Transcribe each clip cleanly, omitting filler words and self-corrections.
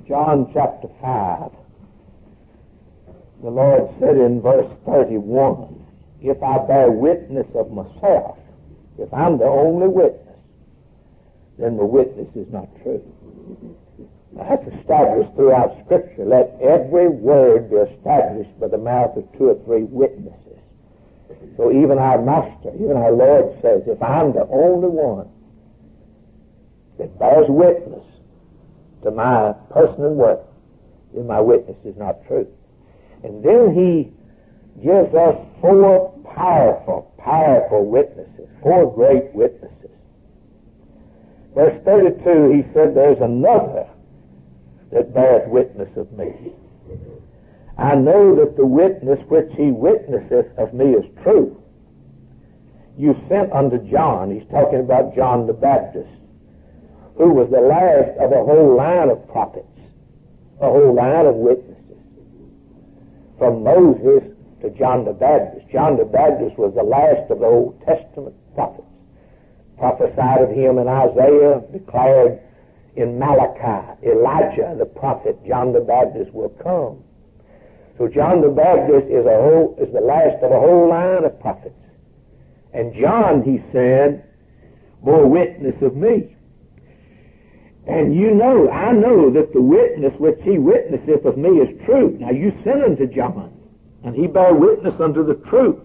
John chapter 5, the Lord said in verse 31, if I bear witness of myself, if I'm the only witness, then the witness is not true. Now, that's established throughout Scripture. Let every word be established by the mouth of 2 or 3 witnesses. So even our Master, even our Lord says, if I'm the only one that bears witness to my person and work, then my witness is not true. And then he gives us 4 powerful witnesses, 4 great witnesses. Verse 32, he said, there's another that bears witness of me. I know that the witness which he witnesseth of me is true. You sent unto John, he's talking about John the Baptist, who was the last of a whole line of prophets, a whole line of witnesses. From Moses to John the Baptist. John the Baptist was the last of the Old Testament prophets. Prophesied of him in Isaiah, declared in Malachi, Elijah the prophet, John the Baptist will come. So John the Baptist is the last of a whole line of prophets. And John, he said, bore witness of me. And I know that the witness which he witnesseth of me is true. Now you sent unto John, and he bare witness unto the truth.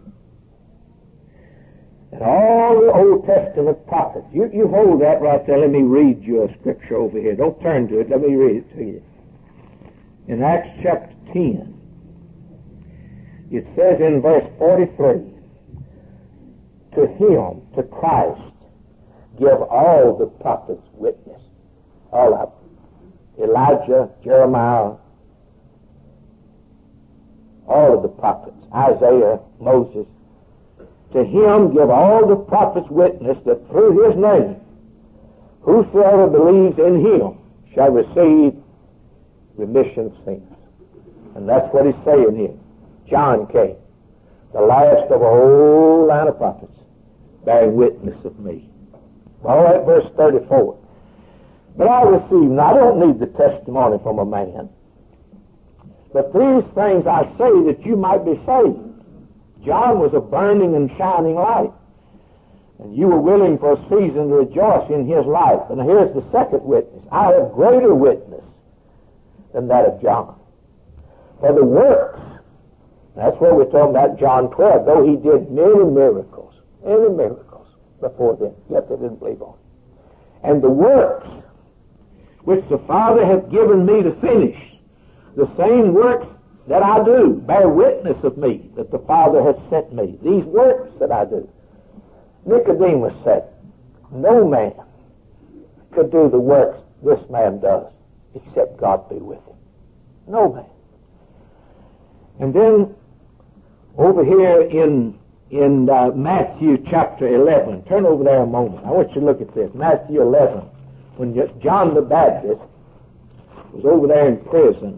And all the Old Testament prophets, you hold that right there. Let me read you a scripture over here. Don't turn to it. Let me read it to you. In Acts chapter 10, it says in verse 43, to him, to Christ, give all the prophets witness. All of them. Elijah, Jeremiah, all of the prophets, Isaiah, Moses. To him give all the prophets witness that through his name, whosoever believes in him shall receive remission of sins. And that's what he's saying here. John came, the last of a whole line of prophets, bearing witness of me. All right, verse 34. But I receive, and I don't need the testimony from a man, but these things I say that you might be saved. John was a burning and shining light, and you were willing for a season to rejoice in his life. And here's the second witness. I have greater witness than that of John. For the works, that's what we're talking about John 12, though he did many miracles before then, yet they didn't believe on him. And the works which the Father hath given me to finish, the same works that I do, bear witness of me, that the Father hath sent me. These works that I do. Nicodemus said, no man could do the works this man does, except God be with him. No man. And then, over here in Matthew chapter 11, turn over there a moment. I want you to look at this. Matthew 11, when John the Baptist was over there in prison.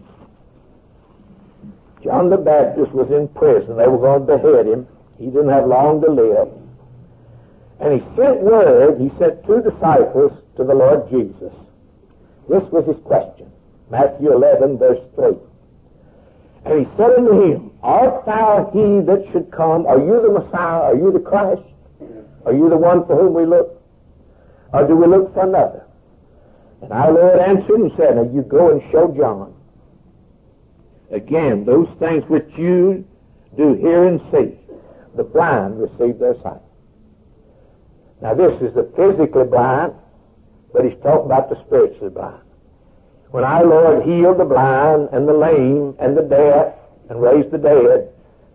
John the Baptist was in prison. They were going to behead him. He didn't have long to live. And he sent word, he sent 2 disciples to the Lord Jesus. This was his question. Matthew 11, verse 3. And he said unto him, art thou he that should come? Are you the Messiah? Are you the Christ? Are you the one for whom we look? Or do we look for another? And our Lord answered and said, now you go and show John. Again, those things which you do hear and see, the blind receive their sight. Now this is the physically blind, but he's talking about the spiritually blind. When our Lord healed the blind and the lame and the deaf and raised the dead,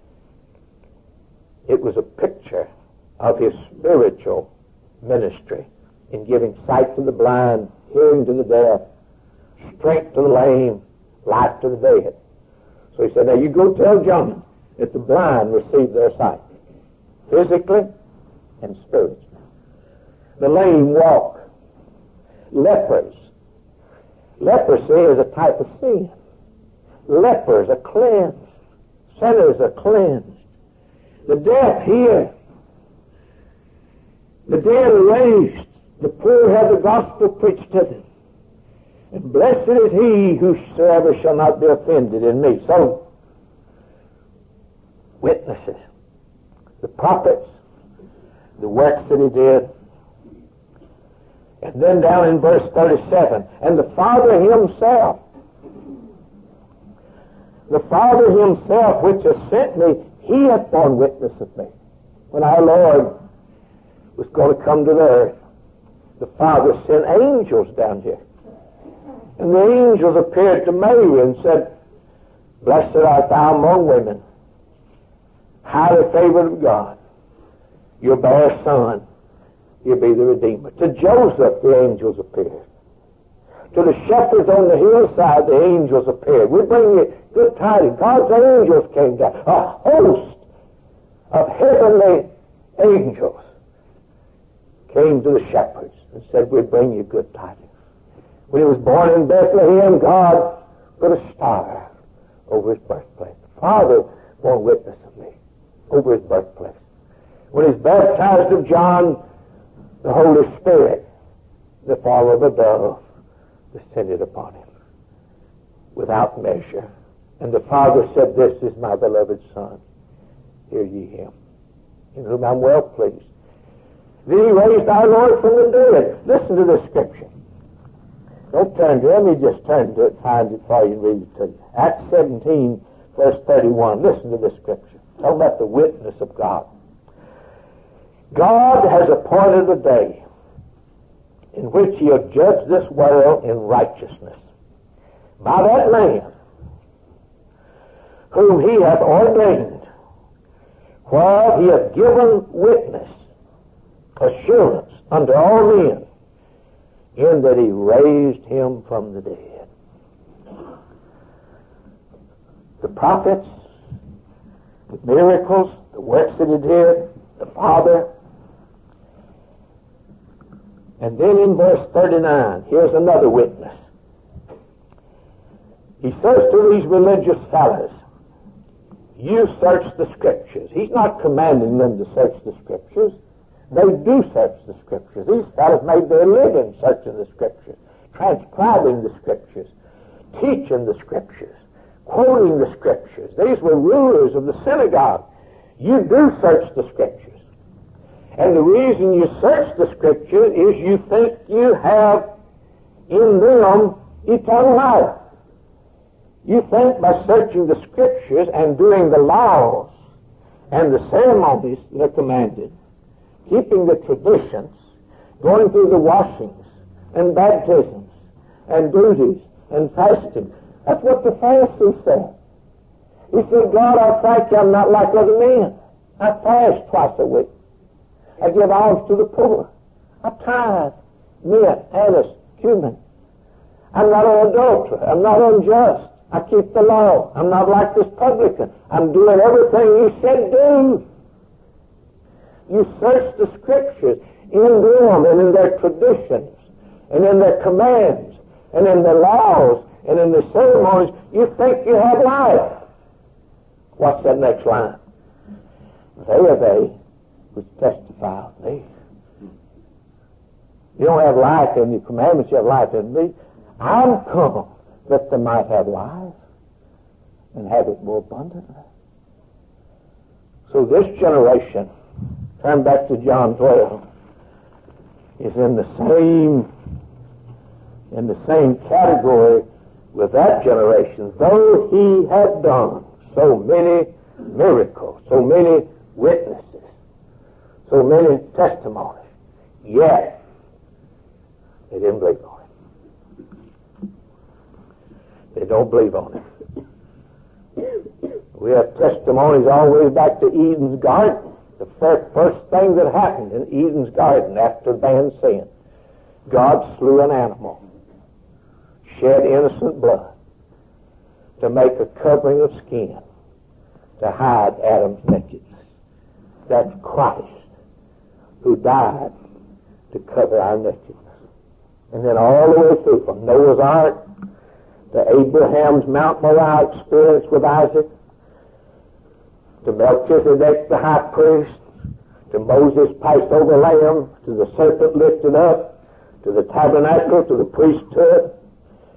it was a picture of his spiritual ministry in giving sight to the blind, hearing to the deaf, strength to the lame, life to the dead. So he said, now you go tell John that the blind receive their sight, physically and spiritually. The lame walk. Lepers. Leprosy is a type of sin. Lepers are cleansed. Sinners are cleansed. The deaf hear. The dead are raised. The poor have the gospel preached to them. And blessed is he whosoever shall not be offended in me. So, witnesses, the prophets, the works that he did. And then down in verse 37, and the Father himself, which has sent me, he hath borne witness of me. When our Lord was going to come to the earth, the Father sent angels down here. And the angels appeared to Mary and said, blessed art thou among women, highly favored of God. You'll bear a son. He'll be the Redeemer. To Joseph, the angels appeared. To the shepherds on the hillside, the angels appeared. We bring you good tidings. God's angels came down. A host of heavenly angels came to the shepherds and said, we bring you good tidings. When he was born in Bethlehem, God put a star over his birthplace. The Father bore witness of me over his birthplace. When he's baptized of John, the Holy Spirit, the fall of a dove, descended upon him without measure. And the Father said, this is my beloved Son. Hear ye him, in whom I'm well pleased. Then he raised our Lord from the dead. Listen to this scripture. Don't turn to it. Let me just turn to it, find it for you, and read it to you. Acts 17, verse 31. Listen to this scripture. Talk about the witness of God. God has appointed a day in which he'll judge this world in righteousness by that man whom he hath ordained, while he hath given witness, assurance unto all men, in that he raised him from the dead. The prophets, the miracles, the works that he did, the Father. And then in verse 39, here's another witness. He says to these religious fellows, you search the Scriptures. He's not commanding them to search the Scriptures. They do search the Scriptures. These fellows made their living searching the Scriptures, transcribing the Scriptures, teaching the Scriptures, quoting the Scriptures. These were rulers of the synagogue. You do search the Scriptures. And the reason you search the Scripture is you think you have in them eternal life. You think by searching the Scriptures and doing the laws and the ceremonies that are commanded, keeping the traditions, going through the washings and baptisms and duties and fasting. That's what the Pharisee said. He said, God, I thank you I'm not like other men. I fast twice a week. I give alms to the poor. I tithe, mint, anise, cumin. I'm not an adulterer. I'm not unjust. I keep the law. I'm not like this publican. I'm doing everything you said do. You search the Scriptures in them and in their traditions and in their commands and in their laws and in the ceremonies. You think you have life. What's that next line? They are they which testify of me. You don't have life in your commandments, you have life in me. I'm come that they might have life and have it more abundantly. So this generation, turn back to John 12, is in the same category with that generation, though he had done so many miracles, so many witnesses, so many testimonies, yet they didn't believe on him. They don't believe on him. We have testimonies all the way back to Eden's garden. The first thing that happened in Eden's garden after man sinned, God slew an animal, shed innocent blood to make a covering of skin to hide Adam's nakedness. That's Christ who died to cover our nakedness. And then all the way through, from Noah's Ark to Abraham's Mount Moriah experience with Isaac, to Melchizedek the high priest, to Moses' Passover lamb, to the serpent lifted up, to the tabernacle, to the priesthood,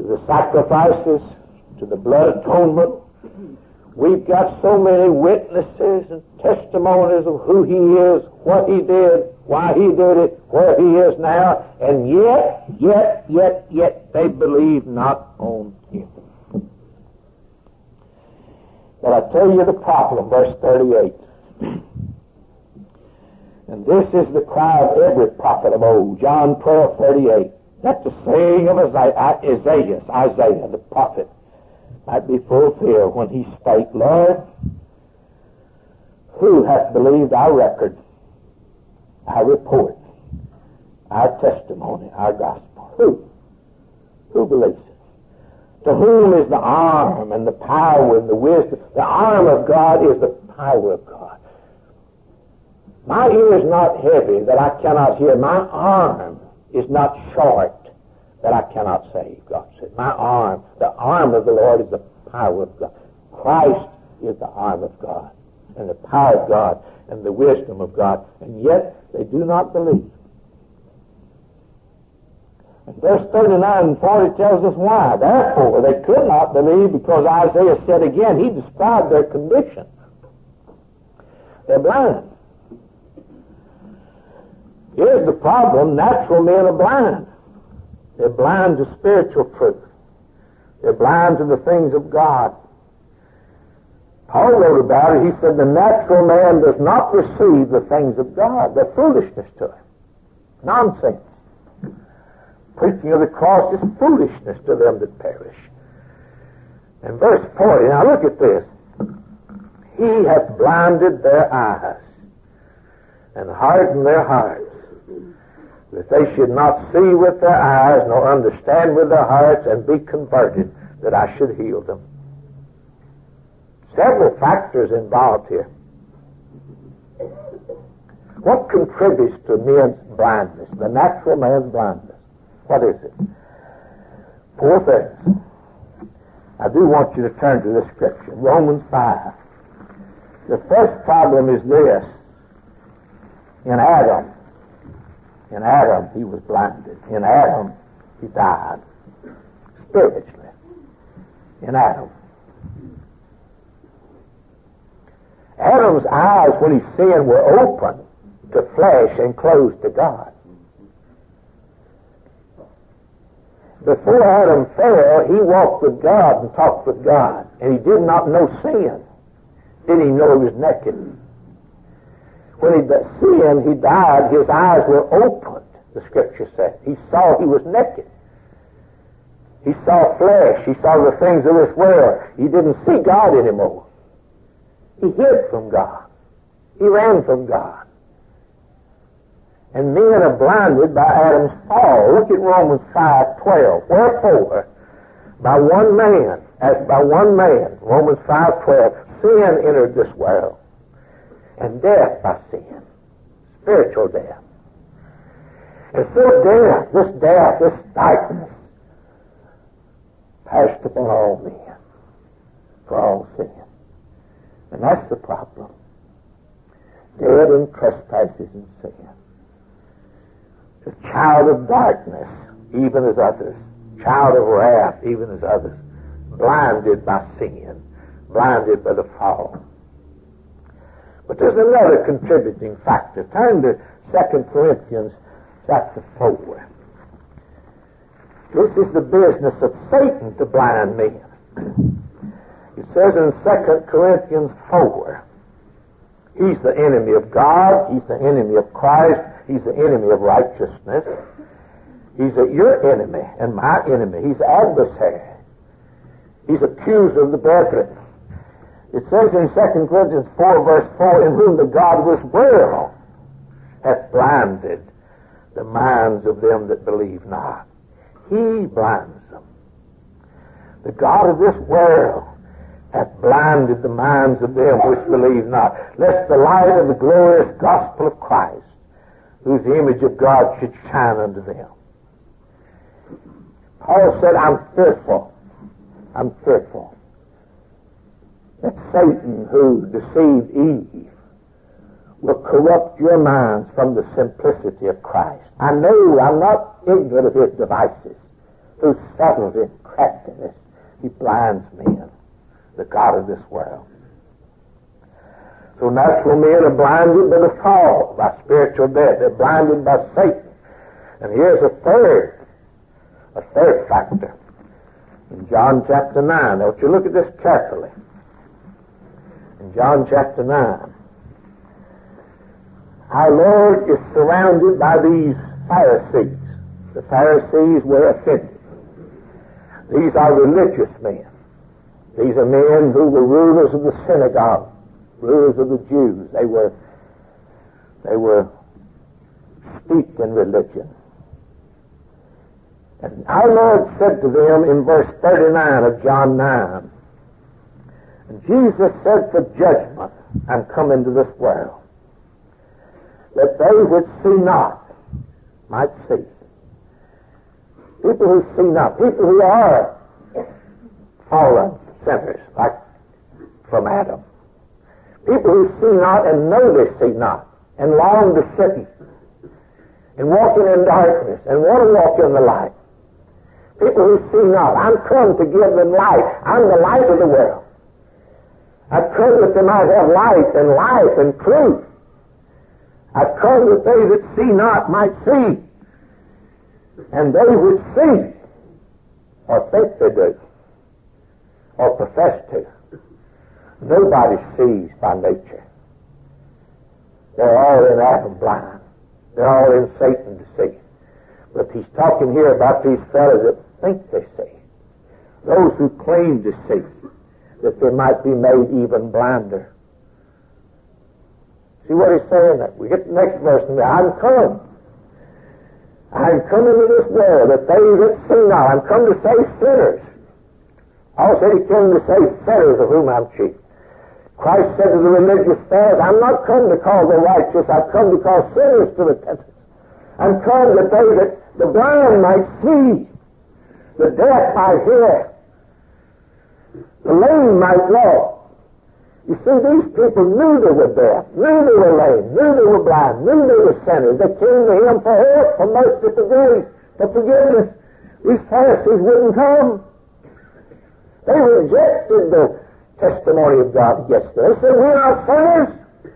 the sacrifices, to the blood atonement. We've got so many witnesses and testimonies of who He is, what He did, why He did it, where He is now, and yet they believe not on Him. But I tell you the problem, verse 38. And this is the cry of every prophet of old, John 12:38. That the saying of Isaiah the prophet might be fulfilled when he spake, Lord, who hath believed our record, our report, our testimony, our gospel? Who? Who believes it? To whom is the arm and the power and the wisdom? The arm of God is the power of God. My ear is not heavy that I cannot hear. My arm is not short that I cannot save, God said. My arm, the arm of the Lord is the power of God. Christ is the arm of God and the power of God and the wisdom of God. And yet they do not believe. And verse 39 and 40 tells us why. Therefore, they could not believe because Isaiah said again, he described their condition. They're blind. Here's the problem. Natural men are blind. They're blind to spiritual truth. They're blind to the things of God. Paul wrote about it. He said the natural man does not receive the things of God. They're foolishness to him. Nonsense. Preaching of the cross is foolishness to them that perish. And verse 40, now look at this. He hath blinded their eyes and hardened their hearts, that they should not see with their eyes, nor understand with their hearts, and be converted, that I should heal them. Several factors involved here. What contributes to men's blindness, the natural man's blindness? What is it? 4 things. I do want you to turn to this scripture, Romans 5. The first problem is this. In Adam, he was blinded. In Adam, he died. Spiritually. In Adam. Adam's eyes, when he sinned, were open to flesh and closed to God. Before Adam fell, he walked with God and talked with God. And he did not know sin. Didn't he know he was naked? When he sinned, he died, his eyes were opened, the scripture says. He saw he was naked. He saw flesh. He saw the things of this world. He didn't see God anymore. He hid from God. He ran from God. And men are blinded by Adam's fall. Look at Romans 5:12. Wherefore, by one man, Romans 5:12, sin entered this world, and death by sin, spiritual death. And so death, this darkness, passed upon all men, for all sin. And that's the problem. Dead in trespasses and sin. A child of darkness, even as others. Child of wrath, even as others. Blinded by sin. Blinded by the fall. But there's another contributing factor. Turn to 2 Corinthians chapter 4. This is the business of Satan to blind men. It says in 2 Corinthians 4, he's the enemy of God, he's the enemy of Christ, he's the enemy of righteousness. He's your enemy and my enemy. He's adversary. He's accuser of the brethren. It says in 2 Corinthians 4, verse 4, in whom the God of this world hath blinded the minds of them that believe not. He blinds them. The God of this world hath blinded the minds of them which believe not, lest the light of the glorious gospel of Christ, whose image of God should shine unto them. Paul said, I'm fearful that Satan, who deceived Eve, will corrupt your minds from the simplicity of Christ. I know I'm not ignorant of his devices. through subtlety and craftiness, he blinds men, the god of this world. So natural men are blinded by the fall, by spiritual death. They're blinded by Satan. And here's a third factor. In John chapter 9, now you look at this carefully. In John chapter 9, our Lord is surrounded by these Pharisees. The Pharisees were offended. These are religious men. These are men who were rulers of the synagogue, rulers of the Jews. They were steeped in religion. And our Lord said to them in verse 39 of John 9, and Jesus said, for judgment I'm come into this world, that they which see not might see. People who see not, people who are fallen sinners, like from Adam. People who see not and know they see not, and long to sin, and walking in darkness, and want to walk in the light. People who see not. I'm come to give them light. I'm the light of the world. I've come that they might have light and life and truth. I've come that they that see not might see, and they which see, or think they do, or profess to. Nobody sees by nature. They're all in Adam blind. They're all in Satan to see. But he's talking here about these fellows that think they see. Those who claim to see, that they might be made even blinder. See what he's saying there? We get the next verse in there. I'm come into this world that they that see not. I'm come to save sinners. Paul said he came to save sinners of whom I'm chief. Christ said to the religious fellows, I'm not come to call the righteous, I've come to call sinners to repentance. I'm come that they that the blind might see, the deaf might hear, the lame might walk. You see, these people knew they were deaf, knew they were lame, knew they were blind, knew they were sinners. They came to him for help, for mercy, for grace, for forgiveness. These Pharisees wouldn't come. They rejected the testimony of God against them. They said, we're not sinners.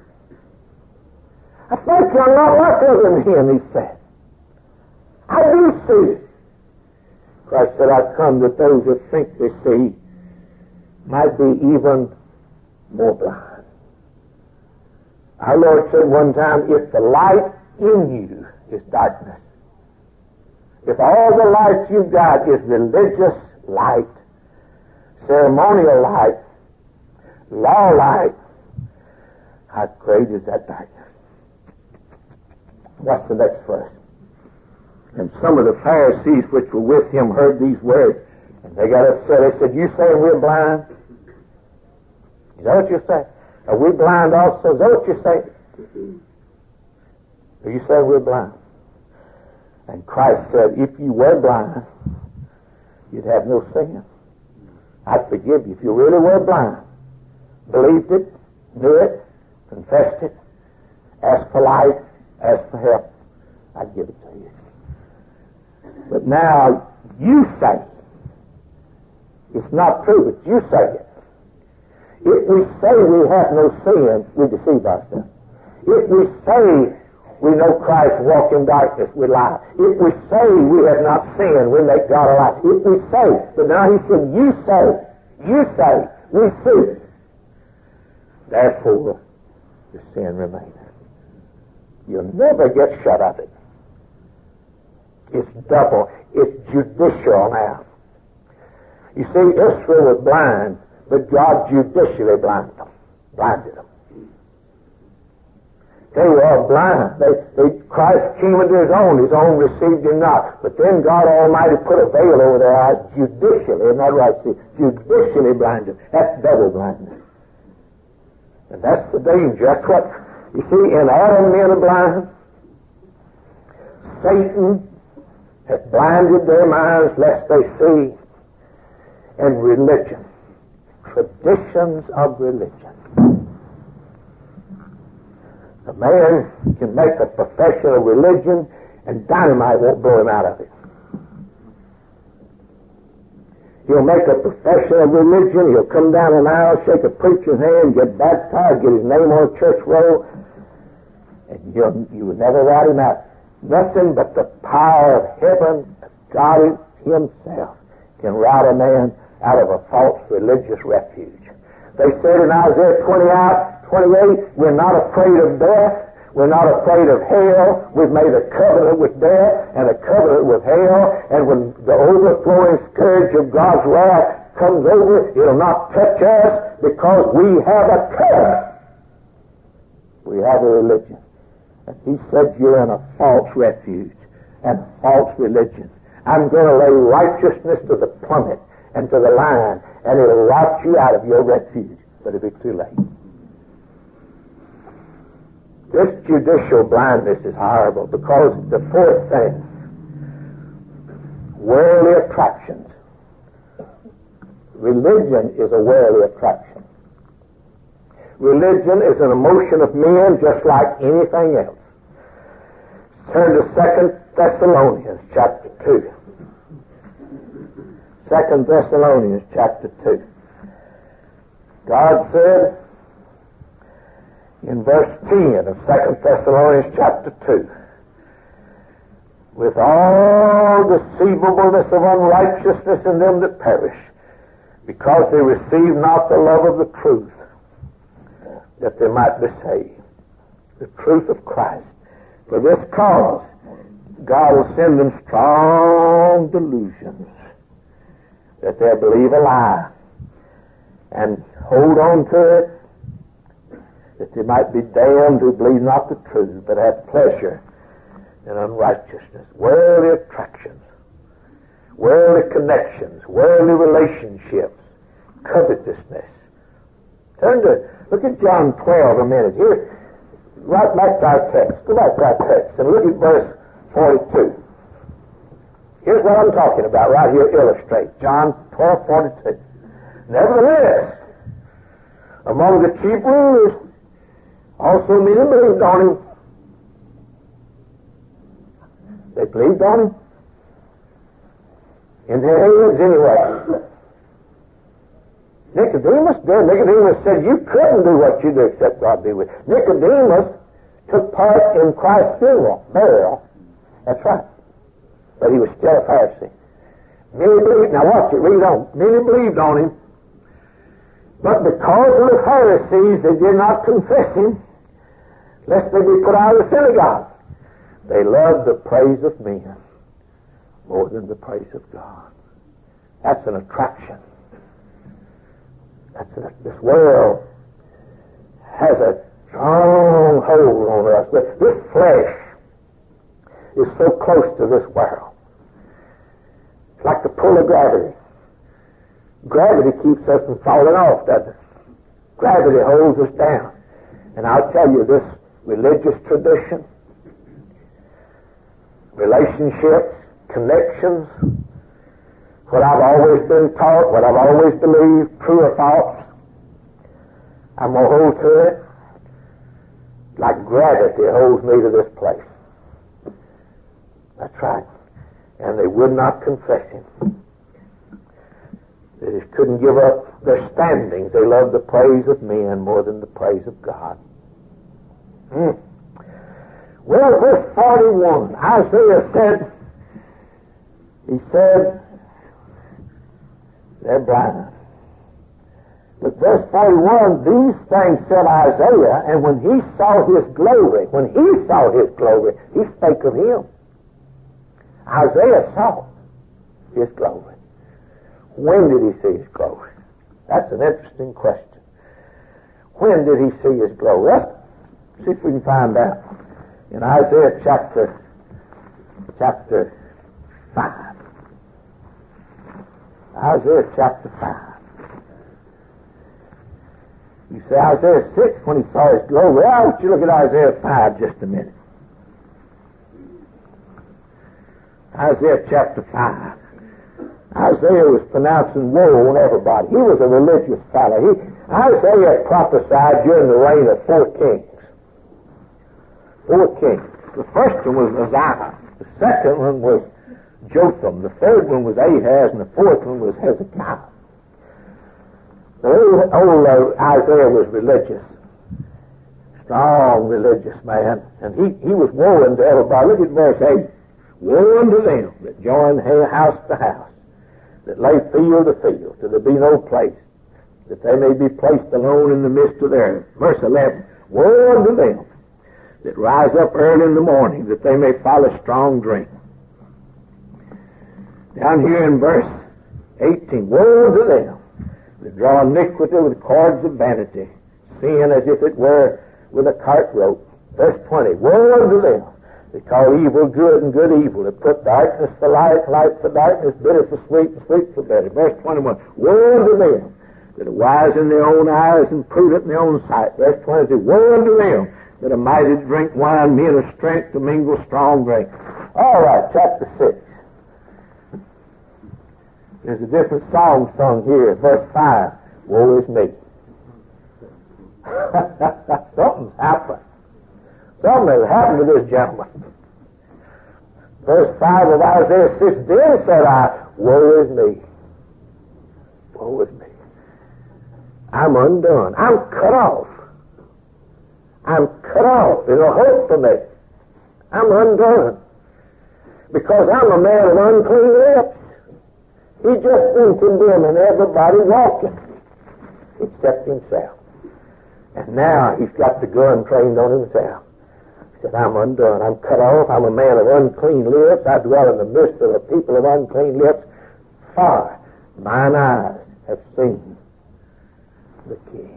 I think you're not like other men, he said. I do see. Christ said, I've come that those that think they see might be even more blind. Our Lord said one time, if the light in you is darkness, if all the light you've got is religious light, ceremonial light, law light, how great is that darkness? What's the next verse? And some of the Pharisees which were with him heard these words, and they got upset. They said, you saying we're blind? Is that what you're saying? Are we blind also? Is that what you're saying? Are you saying we're blind? And Christ said, if you were blind, you'd have no sin. I'd forgive you if you really were blind. Believed it, knew it, confessed it, asked for light, asked for help, I'd give it to you. But now you say it's not true, but you say it. If we say we have no sin, we deceive ourselves. If we say we know Christ, walk in darkness, we lie. If we say we have not sinned, we make God a lie. If we say, but now he said, you say, we see. Therefore, the sin remains. You'll never get shut of it. It's double. It's judicial now. You see, Israel was blind, but God judicially blinded them. They were all blind. Christ came into his own received him not. But then God Almighty put a veil over their eyes judicially, isn't that right? See, judicially blinded. That's double blindness. And that's the danger. That's what, you see, in Adam men are blind. Satan has blinded their minds lest they see. And religion. Traditions of religion. A man can make a profession of religion and dynamite won't blow him out of it. He'll make a profession of religion. He'll come down an aisle, shake a preacher's hand, get baptized, get his name on a church roll, and you would never write him out. Nothing but the power of heaven, God himself, can rout a man out of a false religious refuge. They said in Isaiah 28, we're not afraid of death. We're not afraid of hell. We've made a covenant with death and a covenant with hell. And when the overflowing scourge of God's wrath comes over, it'll not touch us because we have a covenant. We have a religion. And he said you're in a false refuge and a false religion. I'm going to lay righteousness to the plummet and to the line, and it'll rout you out of your refuge. But it'll be too late. This judicial blindness is horrible because the fourth thing, worldly attractions. Religion is a worldly attraction. Religion is an emotion of men just like anything else. Turn to 2 Thessalonians chapter 2. 2 Thessalonians chapter 2. God said in verse 10 of 2 Thessalonians chapter 2, with all deceivableness of unrighteousness in them that perish, because they receive not the love of the truth, that they might be saved. The truth of Christ. For this cause, God will send them strong delusions, that they'll believe a lie and hold on to it, that they might be damned who believe not the truth, but have pleasure in unrighteousness. Worldly attractions, worldly connections, worldly relationships, covetousness. Look at John 12 a minute. Here, right back to our text. Go back to our text and look at verse 42. Here's what I'm talking about right here. Illustrate John 12:42. Nevertheless, among the chief rulers, also many believed on him. They believed on him. In their heads anyway. Nicodemus said, you couldn't do what you do except God be with you. Nicodemus took part in Christ's funeral, burial. That's right. But he was still a Pharisee. Many believed, now watch it, read on. Many believed on him. But because of the Pharisees, they did not confess him, lest they be put out of the synagogue. They loved the praise of men more than the praise of God. That's an attraction. This world has a strong hold on us. This flesh is so close to this world. It's like the pull of gravity. Gravity keeps us from falling off, doesn't it? Gravity holds us down. And I'll tell you, this religious tradition, relationships, connections, what I've always been taught, what I've always believed, true or false, I'm going to hold to it like gravity holds me to this place. That's right. And they would not confess him. They just couldn't give up their standings. They loved the praise of men more than the praise of God. Well, verse 41, Isaiah said, he said, they're blind. But verse 41, these things said Isaiah, and when he saw his glory, he spake of him. Isaiah saw his glory. When did he see his glory? That's an interesting question. When did he see his glory? Let's see if we can find out. In Isaiah chapter 5. Isaiah chapter 5. You say Isaiah 6 when he saw his glory. I want you to look at Isaiah 5 just a minute. Isaiah chapter 5. Isaiah was pronouncing woe on everybody. He was a religious fellow. Isaiah prophesied during the reign of 4 kings. 4 kings. The first one was Uzziah. The second one was Jotham. The third one was Ahaz, and the fourth one was Hezekiah. The old Isaiah was religious. Strong religious man. And he was warning to everybody. Look at verse 8. Woe unto them that join house to house, that lay field to field, till there be no place, that they may be placed alone in the midst of the earth. Verse 11. Woe unto them that rise up early in the morning, that they may follow strong drink. Down here in verse 18. Woe unto them that draw iniquity with cords of vanity, sin as if it were with a cart rope. Verse 20. Woe unto them that call evil good and good evil, that put darkness for light, light for darkness, bitter for sweet, and sweet for bitter. Verse 21. Woe unto them that are wise in their own eyes and prudent in their own sight. Verse 22. Woe unto them that are mighty to drink wine, men of strength to mingle strong drink. All right, chapter 6. There's a different song sung here. Verse 5. Woe is me. Something's happened. Something has happened to this gentleman. Verse 5 of Isaiah 6, then said I, woe is me. Woe is me. I'm undone. I'm cut off. I'm cut off. There's no hope for me. I'm undone. Because I'm a man of unclean lips. He just been condemning everybody walking, except himself. And now he's got the gun trained on himself. He said, I'm undone. I'm cut off. I'm a man of unclean lips. I dwell in the midst of a people of unclean lips. For mine eyes have seen the King.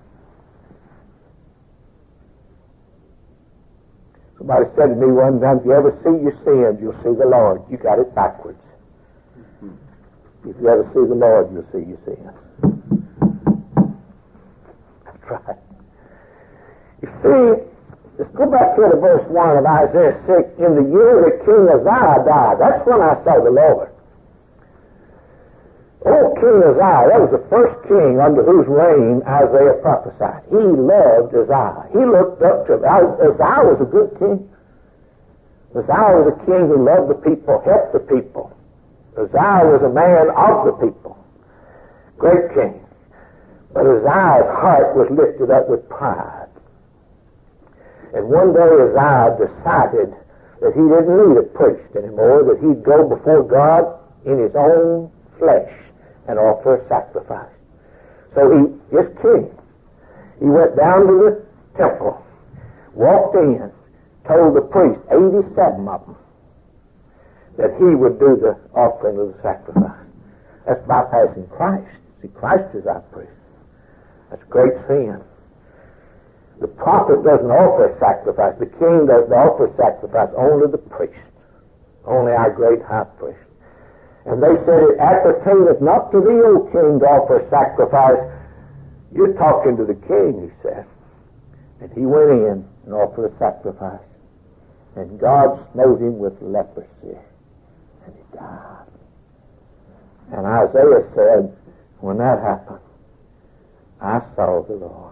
Somebody said to me one time, if you ever see your sins, you'll see the Lord. You got it backwards. If you ever see the Lord, you'll see your sins. That's right. You see, let's go back here to verse 1 of Isaiah 6. In the year that King Uzziah died, that's when I saw the Lord. Oh, King Uzziah, that was the first king under whose reign Isaiah prophesied. He loved Uzziah. He looked up to Uzziah was a good king. Uzziah was a king who loved the people, helped the people. Uzziah was a man of the people. Great king. But Uzziah's heart was lifted up with pride. And one day Uzziah decided that he didn't need a priest anymore, that he'd go before God in his own flesh and offer a sacrifice. So his king, he went down to the temple, walked in, told the priest, 87 of them, that he would do the offering of the sacrifice. That's bypassing Christ. See, Christ is our priest. That's great sin. The prophet doesn't offer a sacrifice. The king doesn't offer a sacrifice. Only the priest. Only our great high priest. And they said, it appertaineth not to thee, O king, to offer a sacrifice. You're talking to the king, he said. And he went in and offered a sacrifice. And God smote him with leprosy. And he died. And Isaiah said, when that happened, I saw the Lord.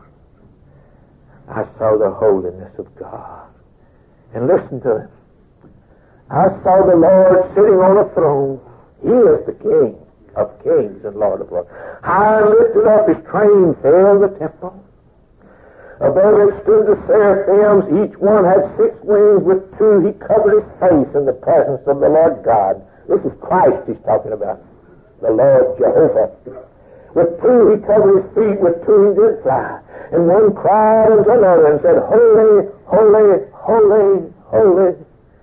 I saw the holiness of God. And listen to him. I saw the Lord sitting on a throne. He is the King of kings and Lord of lords. High and lifted up, his train filled the temple. Above it stood the seraphims. Each one had 6 wings. With 2 he covered his face in the presence of the Lord God. This is Christ he's talking about. The Lord Jehovah. With 2 he covered his feet. With 2 he did fly. And one cried unto another and said, Holy, holy, holy, holy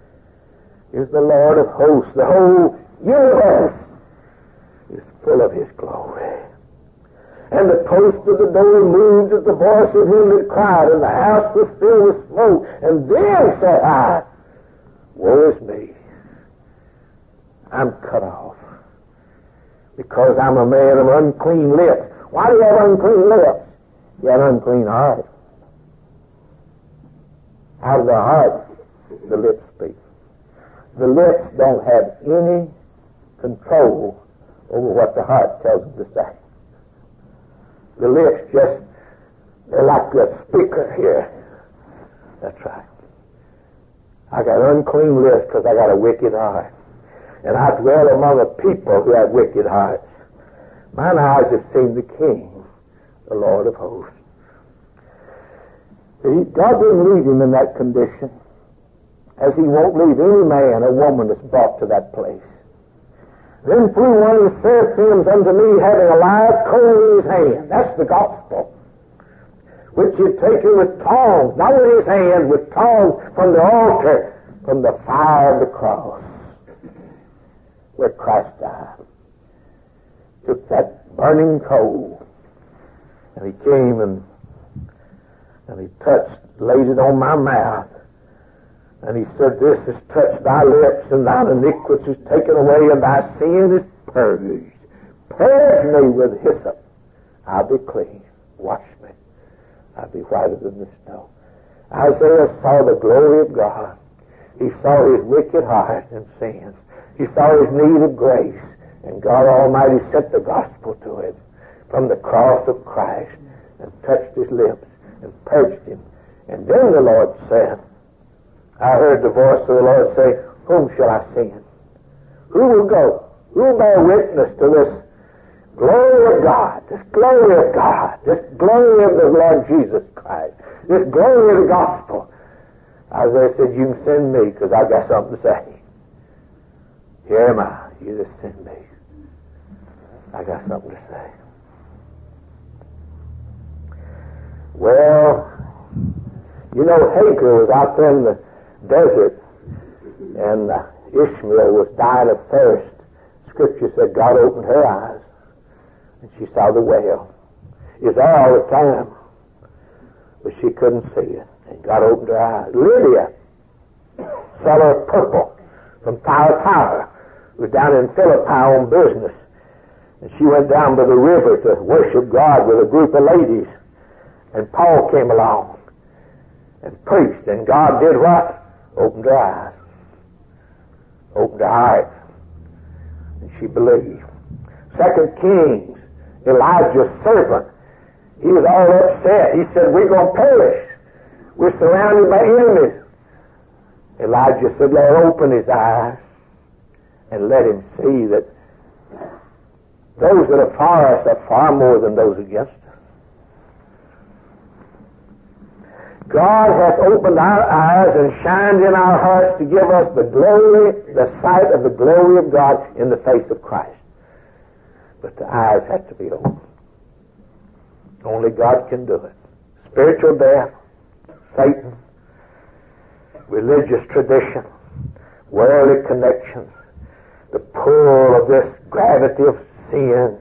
is the Lord of hosts. The whole universe is full of his glory. And the post of the door moved at the voice of him that cried, and the house was filled with smoke. And then said I, woe is me. I'm cut off, because I'm a man of unclean lips. Why do you have unclean lips? You have an unclean heart. Out of the heart, the lips speak. The lips don't have any control over what the heart tells them to say. The lips just, they're like a speaker here. That's right. I got unclean lips because I got a wicked heart. and I dwell among a people who have wicked hearts. Mine eyes have seen the King, the Lord of hosts. See, God didn't leave him in that condition, as he won't leave any man or woman that's brought to that place. Then flew one of the seraphims unto me, having a live coal in his hand. That's the gospel, which he had taken with tongs, not in his hand, with tongs from the altar, from the fire of the cross, where Christ died. Took that burning coal, and he came and he touched, laid it on my mouth, and he said, "This has touched thy lips, and thine iniquity is taken away, and thy sin is purged. Purge me with hyssop, I'll be clean. Wash me, I'll be whiter than the snow." Isaiah saw the glory of God. He saw his wicked heart and sins. He saw his need of grace, and God Almighty sent the gospel to him from the cross of Christ and touched his lips and purged him. And then the Lord said, I heard the voice of the Lord say, "Whom shall I send? Who will go? Who will bear witness to this glory of God, this glory of God, this glory of the Lord Jesus Christ, this glory of the gospel?" Isaiah said, "You can send me, because I've got something to say. Here am I. You just send me. I got something to say." Well, you know, Hagar was out there in the desert, and Ishmael was dying of thirst. Scripture said God opened her eyes, and she saw the well. It was there all the time, but she couldn't see it, and God opened her eyes. Lydia, seller of purple from Thyatira, was down in Philippi on business, and she went down by the river to worship God with a group of ladies, and Paul came along and preached, and God did what? Opened her eyes, opened her heart, and she believed. 2 Kings, Elijah's servant, he was all upset. He said, "We're going to perish. We're surrounded by enemies." Elijah said, "Lord, open his eyes and let him see that those that are for us are far more than those against us." God hath opened our eyes and shined in our hearts to give us the glory, the sight of the glory of God in the face of Christ. But the eyes have to be opened. Only God can do it. Spiritual death, Satan, religious tradition, worldly connections, the pull of this gravity of sin.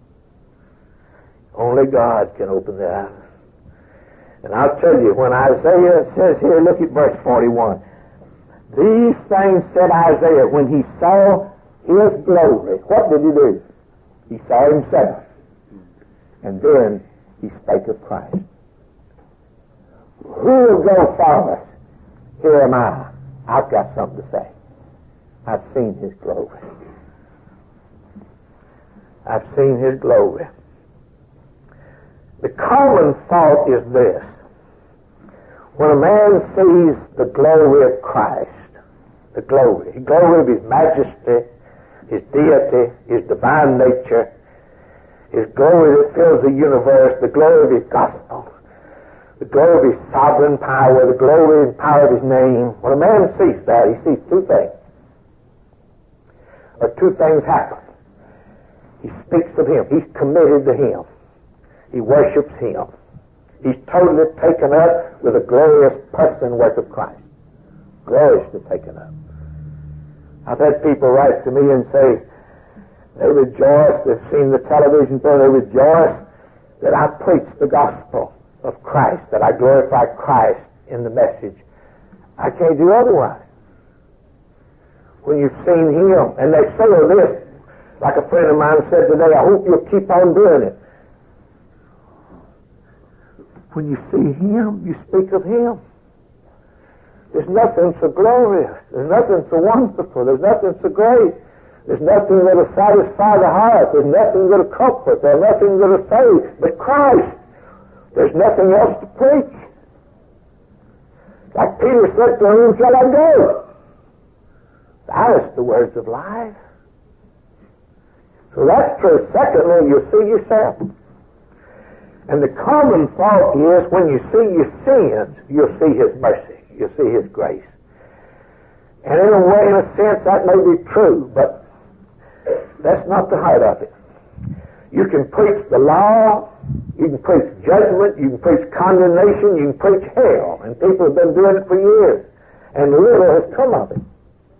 Only God can open the eyes. And I'll tell you, when Isaiah says here, look at verse 41. These things said Isaiah when he saw his glory. What did he do? He saw himself. And then he spake of Christ. Who will go for us? Here am I. I've got something to say. I've seen his glory. I've seen his glory. The common thought is this: when a man sees the glory of Christ, the glory of his majesty, his deity, his divine nature, his glory that fills the universe, the glory of his gospel, the glory of his sovereign power, the glory and power of his name, when a man sees that, he sees two things. Or two things happen. He speaks of him. He's committed to him. He worships him. He's totally taken up with the glorious person and work of Christ. Gloriously taken up. I've had people write to me and say they rejoice, they've seen the television program, they rejoice that I preach the gospel of Christ, that I glorify Christ in the message. I can't do otherwise. When you've seen him, and they say this, like a friend of mine said today, I hope you'll keep on doing it. When you see him, you speak of him. There's nothing so glorious. There's nothing so wonderful. There's nothing so great. There's nothing that'll satisfy the heart. There's nothing that'll comfort. There's nothing that'll save but Christ. There's nothing else to preach. Like Peter said to him, "Shall I go?" Thou hast the words of life. So that's true. Secondly, you see yourself. And the common thought is when you see your sins, you'll see His mercy. You'll see His grace. And in a way, in a sense, that may be true, but that's not the heart of it. You can preach the law, you can preach judgment, you can preach condemnation, you can preach hell, and people have been doing it for years, and little has come of it.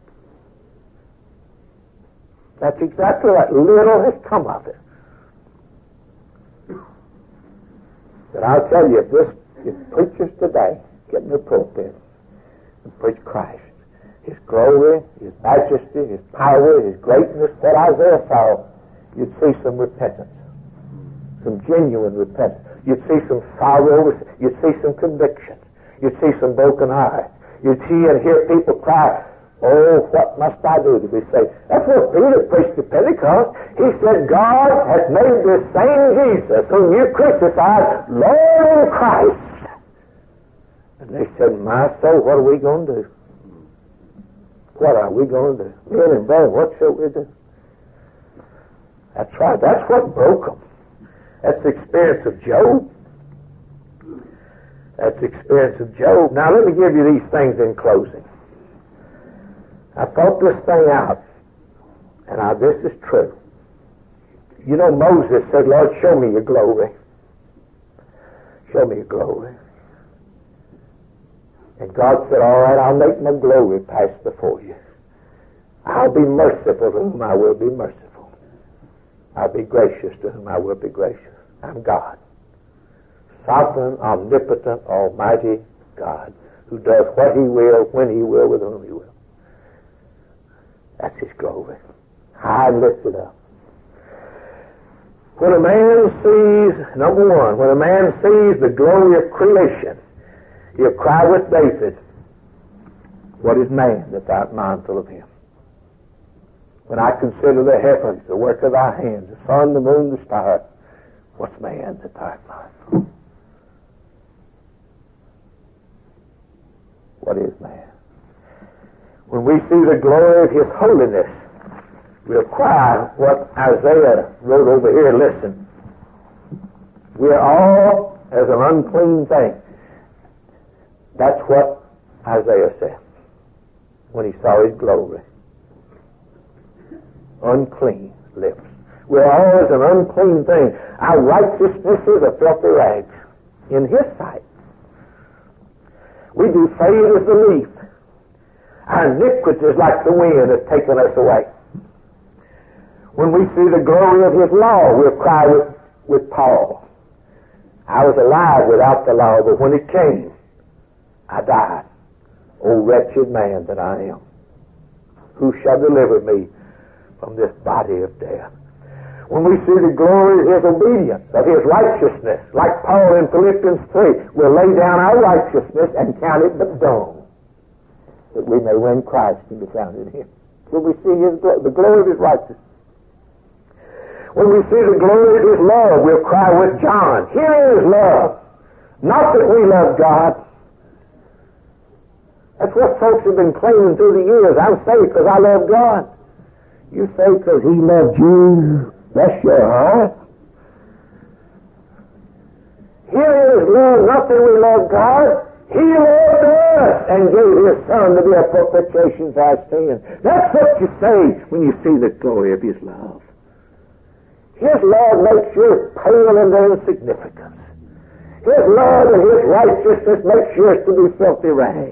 That's exactly right. Little has come of it. But I'll tell you, if preachers today get in the pulpit and preach Christ, His glory, His majesty, His power, His greatness, that Isaiah saw, you'd see some repentance, some genuine repentance. You'd see some sorrow, you'd see some conviction, you'd see some broken hearts. You'd see and hear people cry, oh, what must I do to be saved? That's what Peter preached at Pentecost. He said, God has made this same Jesus, whom you crucified, Lord and Christ. And they said, my soul, what are we going to do? What are we going to do? Men and brethren, what shall we do? That's right. That's what broke them. That's the experience of Job. That's the experience of Job. Now, let me give you these things in closing. I thought this thing out, and this is true. You know, Moses said, Lord, show me your glory. Show me your glory. And God said, all right, I'll make my glory pass before you. I'll be merciful to whom I will be merciful. I'll be gracious to whom I will be gracious. I'm God. Sovereign, omnipotent, almighty God, who does what He will, when He will, with whom He will. That's His glory. High lifted up. When a man sees, number one, when a man sees the glory of creation, he'll cry with David, what is man that thou art mindful of him? When I consider the heavens, the work of thy hands, the sun, the moon, the stars, what's man that thou art mindful? What is man? When we see the glory of His holiness, we'll cry what Isaiah wrote over here. Listen. We are all as an unclean thing. That's what Isaiah said when he saw His glory. Unclean lips. We're all as an unclean thing. Our righteousness is a filthy rags in His sight. We do fade as the leaf. Our iniquity is like the wind that's taken us away. When we see the glory of His law, we'll cry with Paul. I was alive without the law, but when it came, I died. O wretched man that I am. Who shall deliver me from this body of death? When we see the glory of His obedience, of His righteousness, like Paul in Philippians 3, we'll lay down our righteousness and count it but dung, that we may win Christ and be found in Him. When we see the glory of His righteousness. When we see the glory of His love, we'll cry with John, here is love. Not that we love God. That's what folks have been claiming through the years. I'm saved because I love God. You say because He loved you. Bless your heart. Here is love, not that we love God. He loved us and gave His Son to be a propitiation for our sins. That's what you say when you see the glory of His love. His love makes you pale and insignificant. His love and His righteousness makes yours to be filthy rags.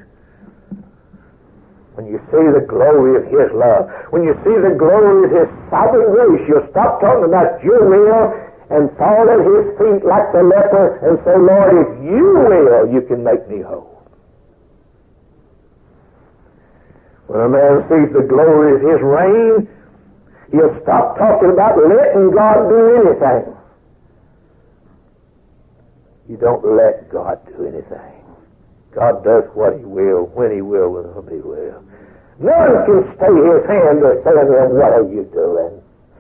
When you see the glory of His love, when you see the glory of His sovereign grace, you'll stop talking about your will and fall at His feet like the leper and say, Lord, if you will, you can make me whole. When a man sees the glory of His reign, he'll stop talking about letting God do anything. You don't let God do anything. God does what He will, when He will, with whom He will. None can stay His hand or say to Him, what are you doing?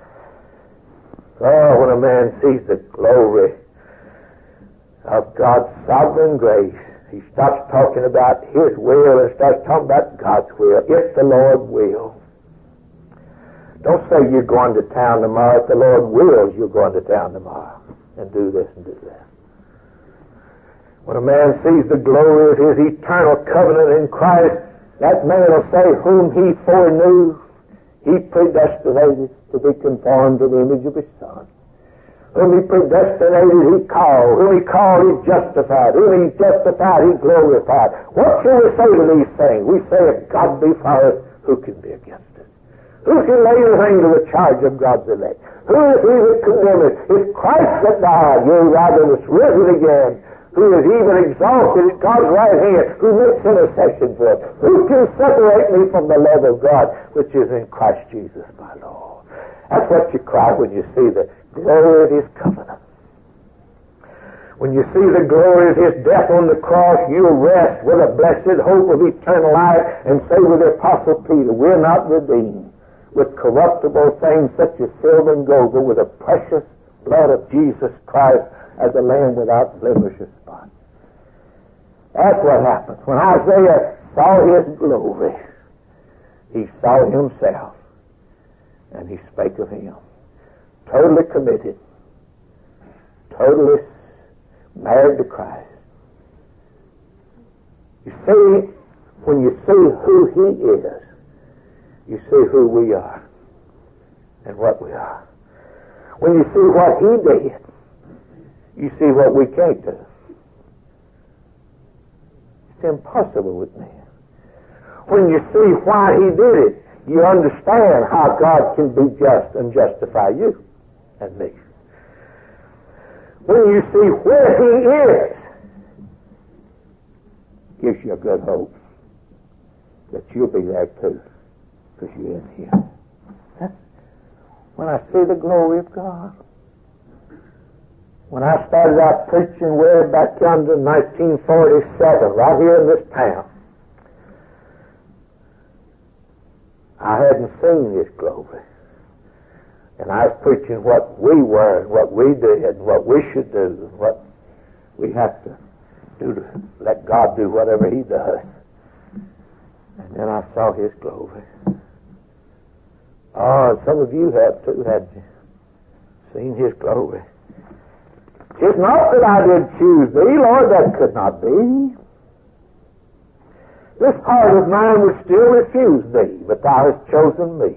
Oh, when a man sees the glory of God's sovereign grace, He stops talking about His will and starts talking about God's will. If the Lord will. Don't say you're going to town tomorrow. If the Lord wills, you're going to town tomorrow and do this and do that. When a man sees the glory of his eternal covenant in Christ, that man will say, whom He foreknew, He predestinated to be conformed to the image of His Son. Whom He predestinated, He called. Whom He called, He justified. Whom He justified, He glorified. What shall we say to these things? We say, if God be for us, who can be against us? Who can lay his hand to the charge of God's elect? Who is he that condemneth? It's Christ that died, yea, rather was risen again, who is even exalted at God's right hand, who makes intercession for us. Who can separate me from the love of God, which is in Christ Jesus my Lord? That's what you cry when you see the glory of His covenant. When you see the glory of His death on the cross, you'll rest with a blessed hope of eternal life and say with the Apostle Peter, we're not redeemed with corruptible things such as silver and gold, but with the precious blood of Jesus Christ as a lamb without blemish or spot. That's what happened. When Isaiah saw His glory, he saw himself, and he spake of Him. Totally committed, totally married to Christ. You see, when you see who He is, you see who we are and what we are. When you see what He did, you see what we can't do. It's impossible with man. When you see why He did it, you understand how God can be just and justify you and me. When you see where He is, gives you a good hope that you'll be there too, because you're in Him. That's when I see the glory of God. When I started out preaching way back yonder in 1947, right here in this town, I hadn't seen His glory. And I was preaching what we were and what we did and what we should do and what we have to do to let God do whatever He does. And then I saw His glory. Oh, some of you have too, hadn't you? Seen His glory. It's not that I did choose Thee, Lord, that could not be. This heart of mine would still refuse Thee, but Thou hast chosen me.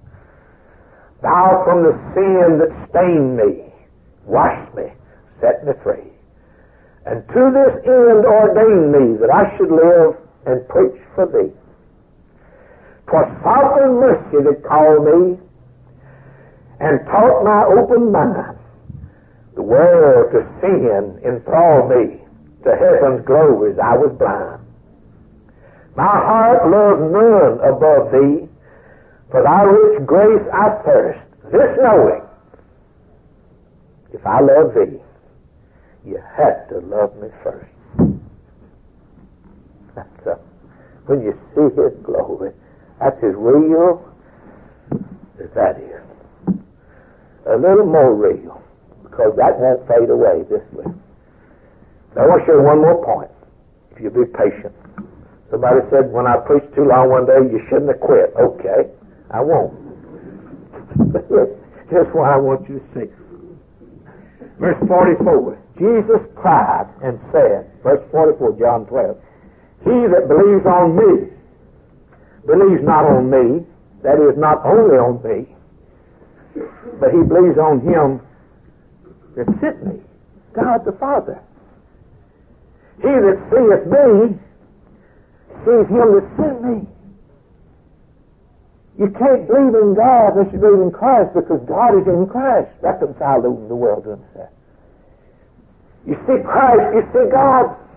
Thou from the sin that stained me, washed me, set me free. And to this end ordained me that I should live and preach for Thee. 'Twas sovereign mercy that called me and taught my open mind. The world to sin enthralled me, to heaven's glories I was blind. My heart loved none above Thee, for Thy rich grace I thirst, this knowing, if I love Thee, you had to love me first. That's when you see His glory, that's as real as that is. A little more real, because that won't fade away this way. Now I want to show you one more point, if you'll be patient. Somebody said when I preached too long one day, you shouldn't have quit. Okay, I won't. But here's what I want you to see. Verse 44. Jesus cried and said, verse 44, John 12, He that believes on me, believes not on me, that is, not only on me, but he believes on Him that sent me, God the Father. He that seeth me, sees Him that sent me. You can't believe in God unless you believe in Christ, because God is in Christ, reconciled the world to Himself. You see Christ, you see God.